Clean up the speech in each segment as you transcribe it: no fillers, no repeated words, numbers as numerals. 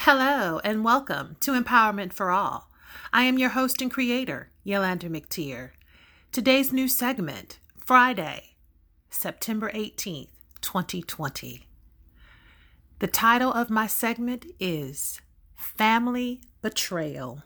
Hello and welcome to Empowerment for All. I am your host and creator, Yolanda McTeer. Today's new segment, Friday, September 18th, 2020. The title of my segment is Family Betrayal.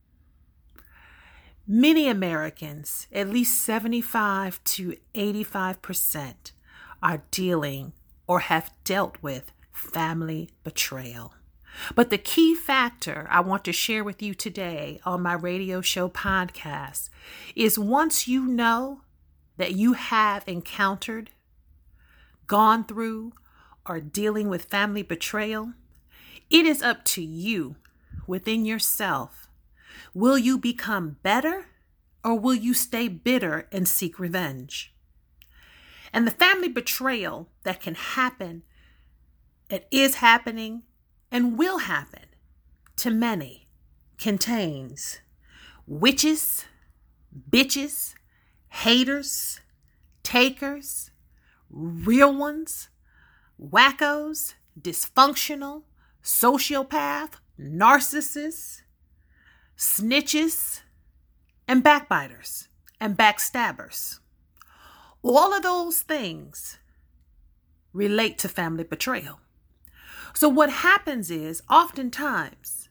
Many Americans, at least 75 to 85%, are dealing or have dealt with family betrayal. But the key factor I want to share with you today on my radio show podcast is once you know that you have encountered, gone through, or dealing with family betrayal, it is up to you within yourself. Will you become better or will you stay bitter and seek revenge? And the family betrayal that can happen, it is happening, and will happen to many contains witches, bitches, haters, takers, real ones, wackos, dysfunctional, sociopath, narcissists, snitches, and backbiters and backstabbers. All of those things relate to family betrayal. So what happens is, oftentimes,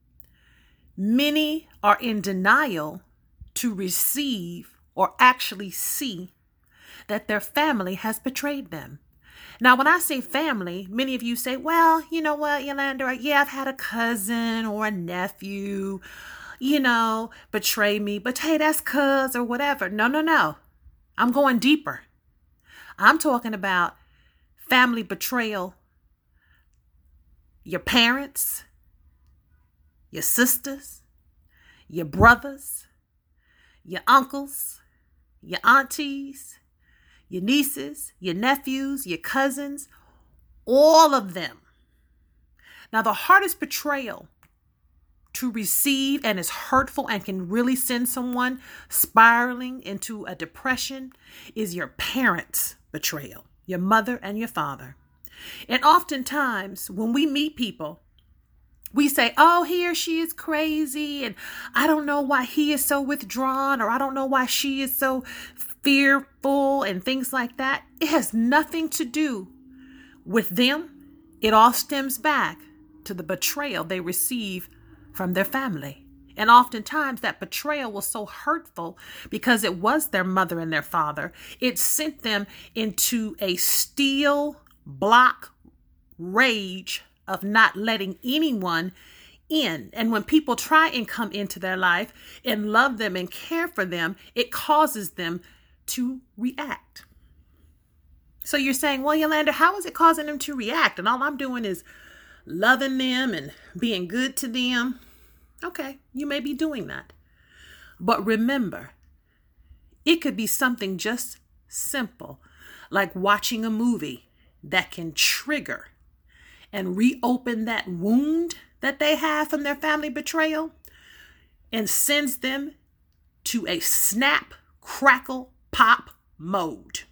many are in denial to receive or actually see that their family has betrayed them. Now, when I say family, many of you say, well, you know what, Yolanda, yeah, I've had a cousin or a nephew, betray me, but hey, that's cuz or whatever. No. I'm going deeper. I'm talking about family betrayal. Your parents, your sisters, your brothers, your uncles, your aunties, your nieces, your nephews, your cousins, all of them. Now, the hardest betrayal to receive and is hurtful and can really send someone spiraling into a depression is your parents' betrayal, your mother and your father. And oftentimes when we meet people, we say, oh, he or she is crazy. And I don't know why he is so withdrawn, or I don't know why she is so fearful and things like that. It has nothing to do with them. It all stems back to the betrayal they receive from their family. And oftentimes that betrayal was so hurtful because it was their mother and their father. It sent them into a steel block rage of not letting anyone in. And when people try and come into their life and love them and care for them, it causes them to react. So you're saying, well, Yolanda, how is it causing them to react? And all I'm doing is loving them and being good to them. Okay, you may be doing that. But remember, it could be something just simple, like watching a movie that can trigger and reopen that wound that they have from their family betrayal and sends them to a snap, crackle, pop mode.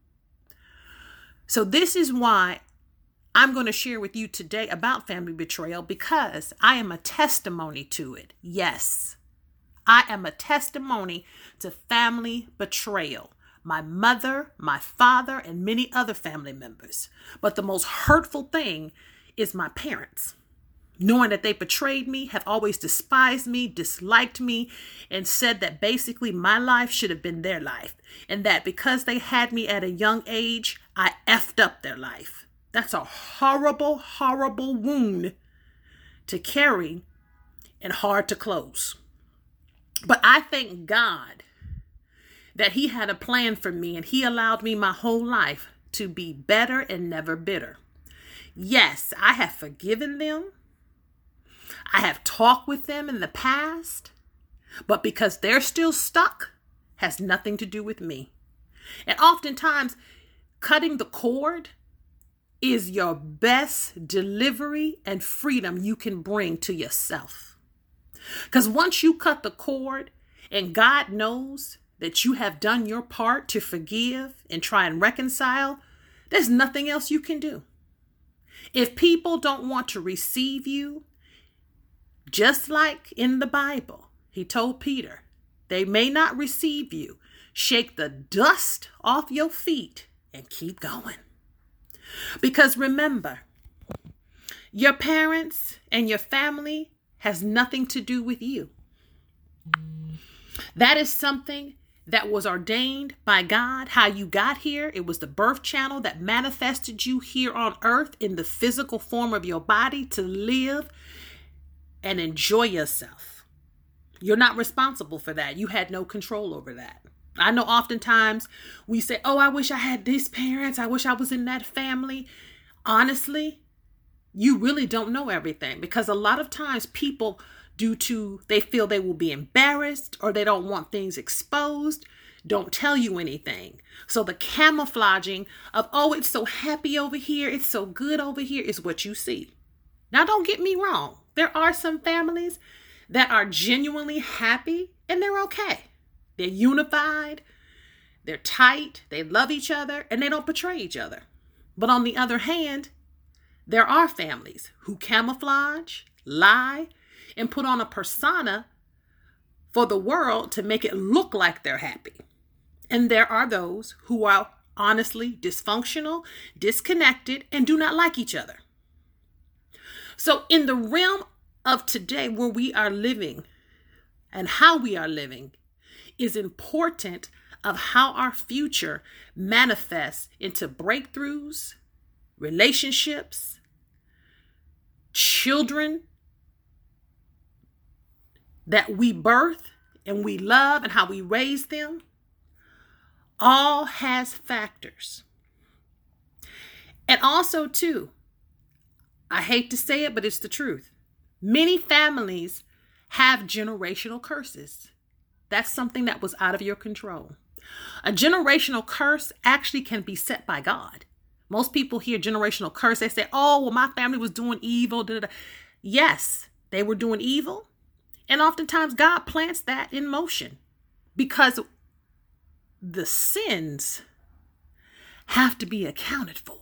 So this is why I'm going to share with you today about family betrayal, because I am a testimony to it. Yes, I am a testimony to family betrayal. My mother, my father, and many other family members. But the most hurtful thing is my parents. Knowing that they betrayed me, have always despised me, disliked me, and said that basically my life should have been their life. And that because they had me at a young age, I effed up their life. That's a horrible, horrible wound to carry and hard to close. But I thank God that he had a plan for me and he allowed me my whole life to be better and never bitter. Yes, I have forgiven them. I have talked with them in the past, but because they're still stuck has nothing to do with me. And oftentimes cutting the cord is your best delivery and freedom you can bring to yourself. Because once you cut the cord and God knows that you have done your part to forgive and try and reconcile, there's nothing else you can do. If people don't want to receive you Just like in the Bible, he told Peter, they may not receive you. Shake the dust off your feet and keep going. Because remember, your parents and your family has nothing to do with you. That is something that was ordained by God. How you got here, it was the birth channel that manifested you here on earth in the physical form of your body to live and enjoy yourself. You're not responsible for that. You had no control over that. I know oftentimes we say, oh, I wish I had these parents. I wish I was in that family. Honestly, you really don't know everything, because a lot of times people, they feel they will be embarrassed or they don't want things exposed, don't tell you anything. So the camouflaging of, oh, it's so happy over here, it's so good over here, is what you see. Now, don't get me wrong. There are some families that are genuinely happy and they're okay. They're unified, they're tight, they love each other, and they don't betray each other. But on the other hand, there are families who camouflage, lie, and put on a persona for the world to make it look like they're happy. And there are those who are honestly dysfunctional, disconnected, and do not like each other. So in the realm of today, where we are living and how we are living is important of how our future manifests into breakthroughs, relationships, children that we birth and we love, and how we raise them, all has factors. And also too, I hate to say it, but it's the truth. Many families have generational curses. That's something that was out of your control. A generational curse actually can be set by God. Most people hear generational curse, they say, oh, well, my family was doing evil. Da, da, da. Yes, they were doing evil. And oftentimes God plants that in motion because the sins have to be accounted for.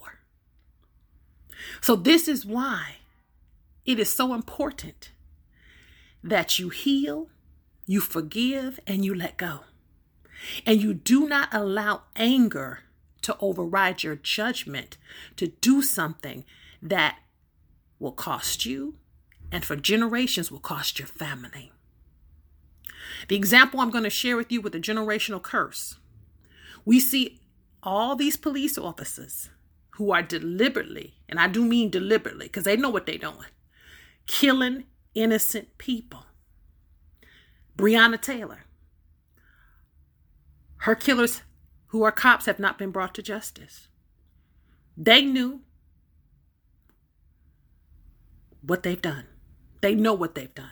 So this is why it is so important that you heal, you forgive, and you let go. And you do not allow anger to override your judgment to do something that will cost you and for generations will cost your family. The example I'm going to share with you with the generational curse. We see all these police officers who are deliberately, and I do mean deliberately because they know what they're doing, killing innocent people. Breonna Taylor. Her killers who are cops have not been brought to justice. They knew what they've done. They know what they've done.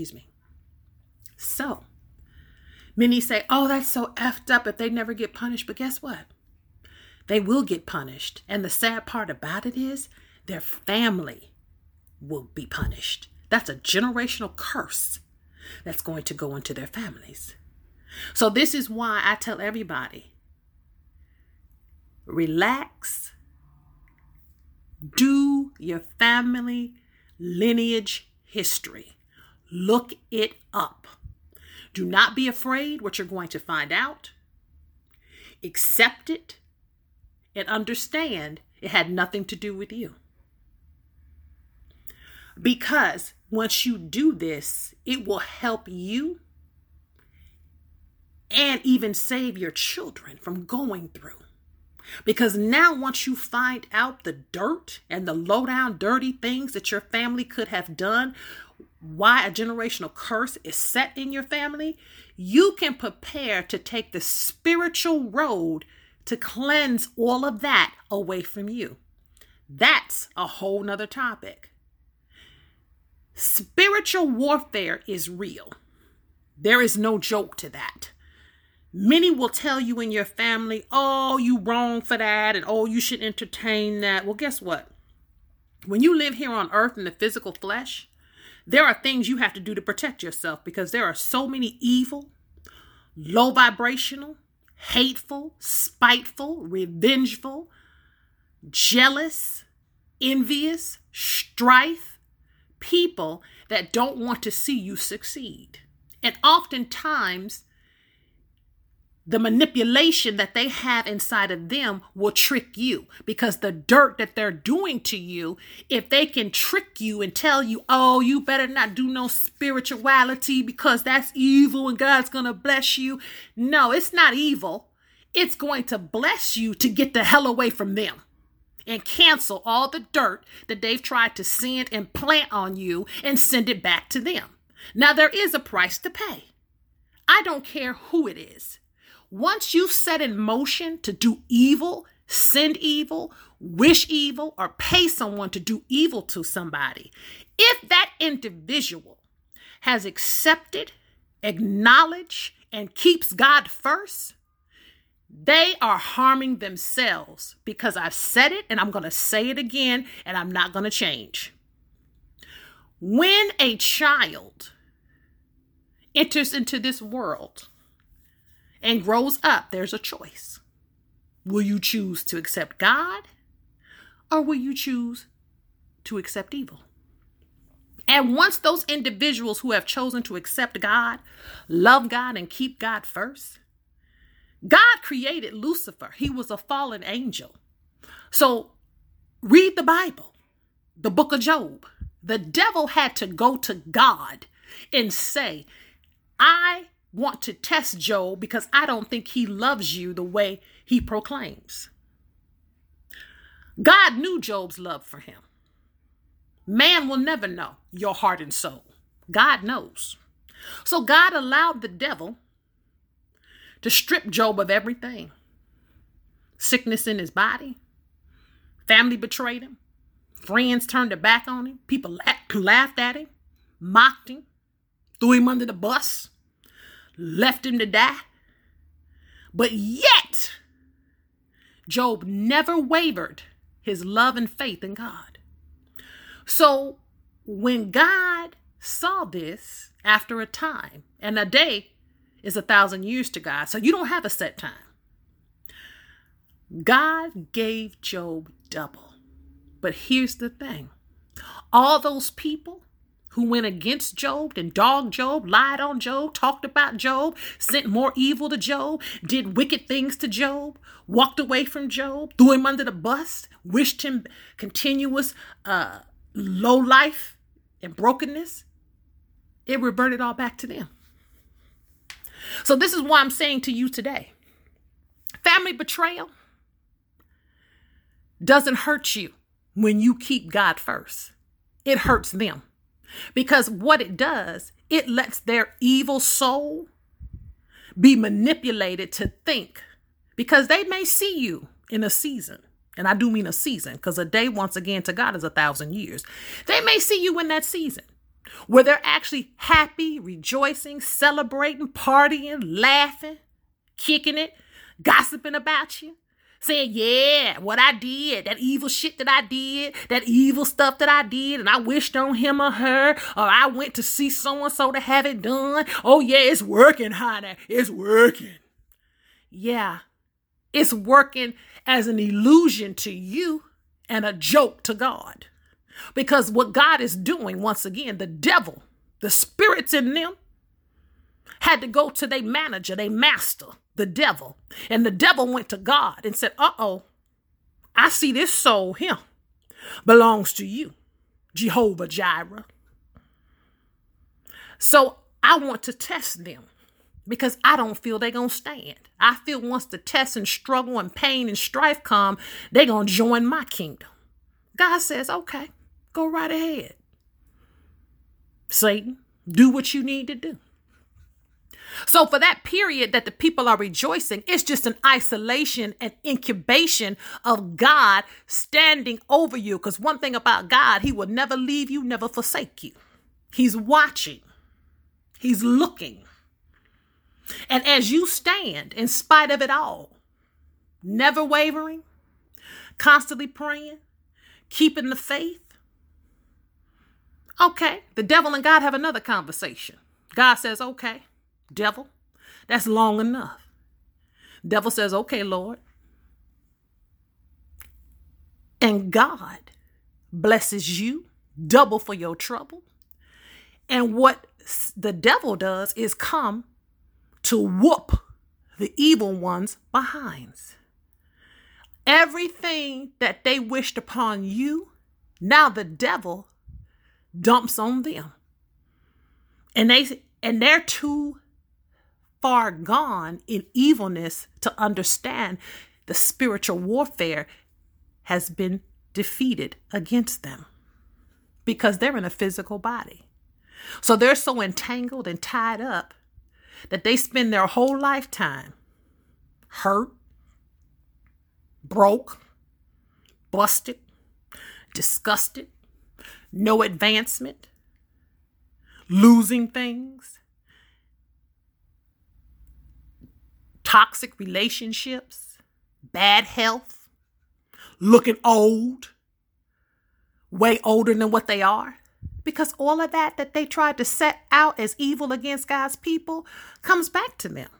So, many say, oh, that's so effed up if they never get punished. But guess what? They will get punished. And the sad part about it is their family will be punished. That's a generational curse that's going to go into their families. So this is why I tell everybody, relax, do your family lineage history. Look it up. Do not be afraid what you're going to find out. Accept it and understand it had nothing to do with you. Because once you do this, it will help you and even save your children from going through. Because now once you find out the dirt and the low down dirty things that your family could have done, why a generational curse is set in your family, you can prepare to take the spiritual road to cleanse all of that away from you. That's a whole nother topic. Spiritual warfare is real. There is no joke to that. Many will tell you in your family, oh, you wrong for that, and oh, you should entertain that. Well, guess what? When you live here on earth in the physical flesh, there are things you have to do to protect yourself because there are so many evil, low vibrational, hateful, spiteful, revengeful, jealous, envious, strife people that don't want to see you succeed. And oftentimes, the manipulation that they have inside of them will trick you, because the dirt that they're doing to you, if they can trick you and tell you, oh, you better not do no spirituality because that's evil and God's going to bless you. No, it's not evil. It's going to bless you to get the hell away from them and cancel all the dirt that they've tried to send and plant on you and send it back to them. Now, there is a price to pay. I don't care who it is. Once you've set in motion to do evil, send evil, wish evil, or pay someone to do evil to somebody, if that individual has accepted, acknowledged, and keeps God first, they are harming themselves, because I've said it and I'm going to say it again and I'm not going to change. When a child enters into this world and grows up, there's a choice. Will you choose to accept God, or will you choose to accept evil? And once those individuals who have chosen to accept God, love God, and keep God first, God created Lucifer. He was a fallen angel. So read the Bible, the book of Job. The devil had to go to God and say, I want to test Job because I don't think he loves you the way he proclaims. God knew Job's love for him. Man will never know your heart and soul. God knows. So God allowed the devil to strip Job of everything. Sickness in his body. Family betrayed him. Friends turned their back on him. People laughed at him, mocked him, threw him under the bus, left him to die. But yet, Job never wavered his love and faith in God. So when God saw this after a time, and a day is 1,000 years to God, so you don't have a set time, God gave Job double. But here's the thing. All those people who went against Job and dogged Job, lied on Job, talked about Job, sent more evil to Job, did wicked things to Job, walked away from Job, threw him under the bus, wished him continuous low life and brokenness, it reverted all back to them. So this is why I'm saying to you today, family betrayal doesn't hurt you when you keep God first. It hurts them. Because what it does, it lets their evil soul be manipulated to think, because they may see you in a season. And I do mean a season, because a day, once again, to God is 1,000 years. They may see you in that season where they're actually happy, rejoicing, celebrating, partying, laughing, kicking it, gossiping about you. Saying, yeah, what I did, that evil shit that I did, that evil stuff that I did, and I wished on him or her, or I went to see so-and-so to have it done. Oh, yeah, it's working, honey. It's working. Yeah, it's working as an illusion to you and a joke to God. Because what God is doing, once again, the devil, the spirits in them, had to go to their manager, their master, the devil. And the devil went to God and said, uh-oh, I see this soul here belongs to you, Jehovah Jireh. So I want to test them because I don't feel they're going to stand. I feel once the test and struggle and pain and strife come, they're going to join my kingdom. God says, okay, go right ahead. Satan, do what you need to do. So for that period that the people are rejoicing, it's just an isolation and incubation of God standing over you. Because one thing about God, he will never leave you, never forsake you. He's watching. He's looking. And as you stand in spite of it all, never wavering, constantly praying, keeping the faith. Okay, the devil and God have another conversation. God says, okay, devil, that's long enough. Devil says, okay, Lord. And God blesses you, double for your trouble. And what the devil does is come to whoop the evil ones behinds. Everything that they wished upon you, now the devil dumps on them. And they're too far gone in evilness to understand the spiritual warfare has been defeated against them because they're in a physical body. So they're so entangled and tied up that they spend their whole lifetime hurt, broke, busted, disgusted, no advancement, losing things, toxic relationships, bad health, looking old, way older than what they are. Because all of that they tried to set out as evil against God's people comes back to them.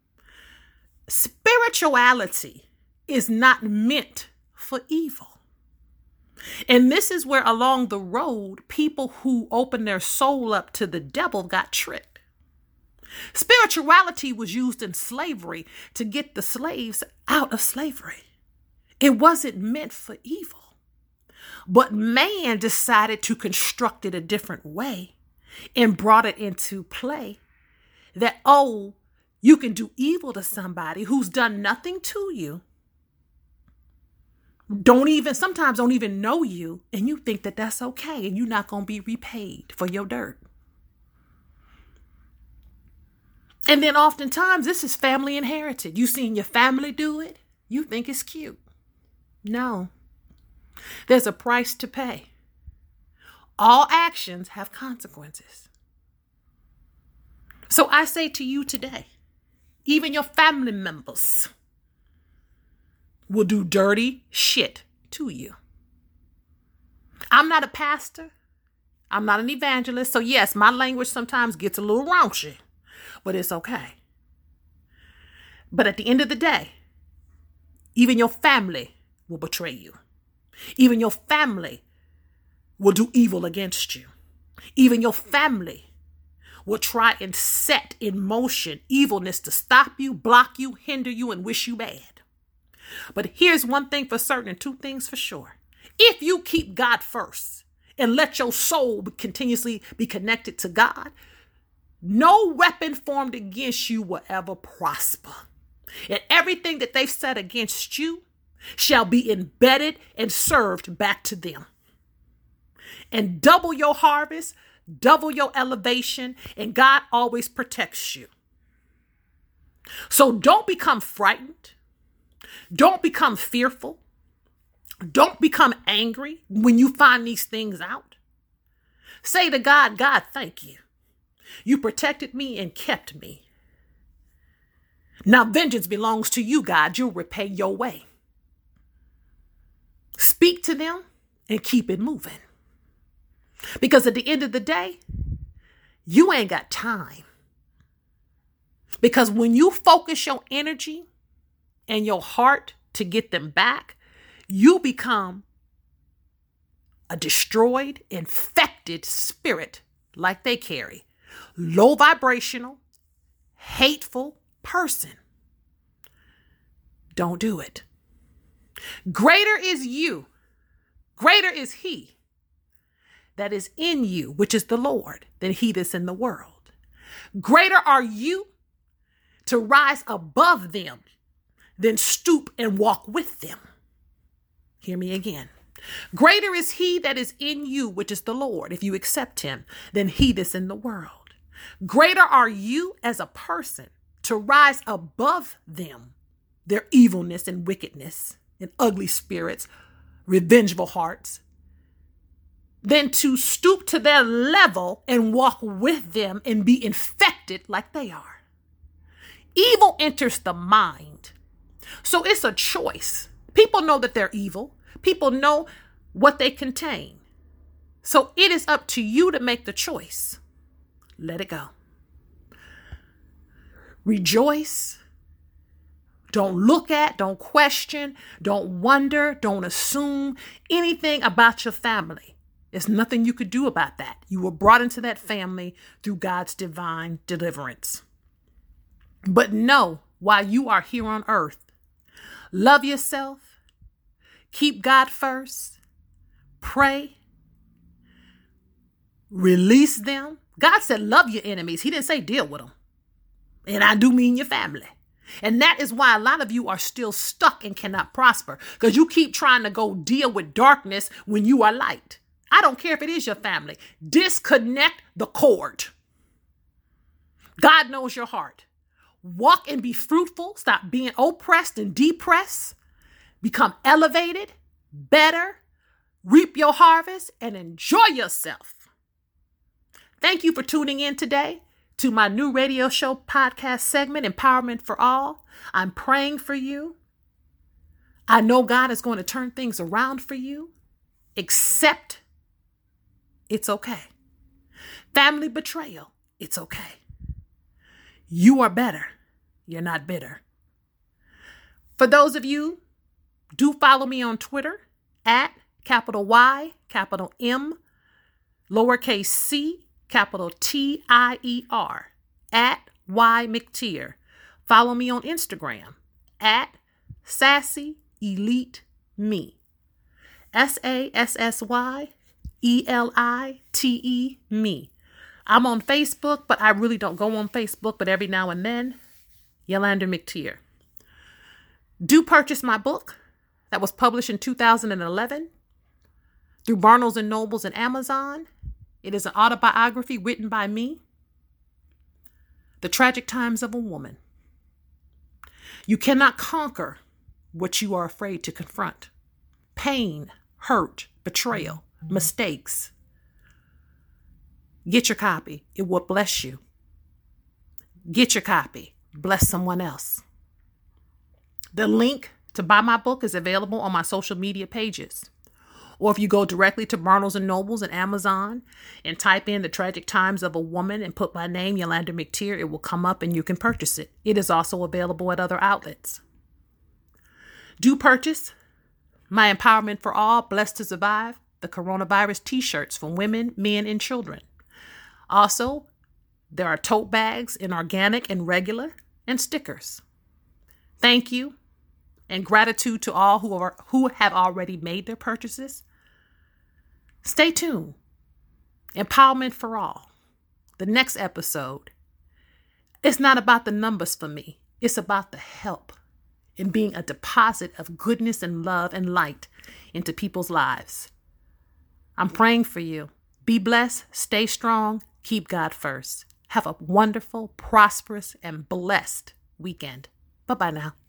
Spirituality is not meant for evil. And this is where along the road, people who opened their soul up to the devil got tricked. Spirituality was used in slavery to get the slaves out of slavery. It wasn't meant for evil. But man decided to construct it a different way and brought it into play that, oh, you can do evil to somebody who's done nothing to you, sometimes don't even know you, and you think that that's okay and you're not going to be repaid for your dirt. And then oftentimes this is family inherited. You seen your family do it, you think it's cute. No. There's a price to pay. All actions have consequences. So I say to you today, even your family members will do dirty shit to you. I'm not a pastor. I'm not an evangelist. So yes, my language sometimes gets a little raunchy, but it's okay. But at the end of the day, even your family will betray you. Even your family will do evil against you. Even your family will try and set in motion evilness to stop you, block you, hinder you, and wish you bad. But here's one thing for certain and two things for sure. If you keep God first and let your soul continuously be connected to God, no weapon formed against you will ever prosper. And everything that they've said against you shall be embedded and served back to them. And double your harvest, double your elevation, and God always protects you. So don't become frightened. Don't become fearful. Don't become angry when you find these things out. Say to God, God, thank you. You protected me and kept me. Now vengeance belongs to you, God. You'll repay your way. Speak to them and keep it moving. Because at the end of the day, you ain't got time. Because when you focus your energy and your heart to get them back, you become a destroyed, infected spirit like they carry. Low vibrational, hateful person. Don't do it. Greater is you. Greater is he that is in you, which is the Lord, than he that's in the world. Greater are you to rise above them than stoop and walk with them. Hear me again. Greater is he that is in you, which is the Lord, if you accept him, than he that's in the world. Greater are you as a person to rise above them, their evilness and wickedness and ugly spirits, revengeful hearts, than to stoop to their level and walk with them and be infected like they are. Evil enters the mind. So it's a choice. People know that they're evil. People know what they contain. So it is up to you to make the choice. Let it go. Rejoice. Don't look at, don't question, don't wonder, don't assume anything about your family. There's nothing you could do about that. You were brought into that family through God's divine deliverance. But know, while you are here on earth, love yourself, keep God first, pray, release them. God said, love your enemies. He didn't say deal with them. And I do mean your family. And that is why a lot of you are still stuck and cannot prosper, because you keep trying to go deal with darkness when you are light. I don't care if it is your family. Disconnect the cord. God knows your heart. Walk and be fruitful. Stop being oppressed and depressed. Become elevated, better, reap your harvest, and enjoy yourself. Thank you for tuning in today to my new radio show podcast segment, Empowerment for All. I'm praying for you. I know God is going to turn things around for you. Accept it's okay. Family betrayal, it's okay. You are better. You're not bitter. For those of you, do follow me on Twitter at capital Y, capital M, lowercase c, capital TIER, at Y McTier. Follow me on Instagram at Sassy Elite Me. SASSY ELITE me. I'm on Facebook, but I really don't go on Facebook, but every now and then, Yolanda McTier. Do purchase my book that was published in 2011 through Barnes & Nobles and Amazon. It is an autobiography written by me. The Tragic Times of a Woman. You cannot conquer what you are afraid to confront. Pain, hurt, betrayal, mistakes. Get your copy. It will bless you. Get your copy. Bless someone else. The link to buy my book is available on my social media pages. Or if you go directly to Barnes & Nobles and Amazon and type in The Tragic Times of a Woman and put my name, Yolanda McTier, it will come up and you can purchase it. It is also available at other outlets. Do purchase my Empowerment for All, Blessed to Survive, the coronavirus t-shirts for women, men, and children. Also, there are tote bags in organic and regular and stickers. Thank you and gratitude to all who have already made their purchases. Stay tuned. Empowerment for All. The next episode. It's not about the numbers for me. It's about the help in being a deposit of goodness and love and light into people's lives. I'm praying for you. Be blessed. Stay strong. Keep God first. Have a wonderful, prosperous, and blessed weekend. Bye-bye now.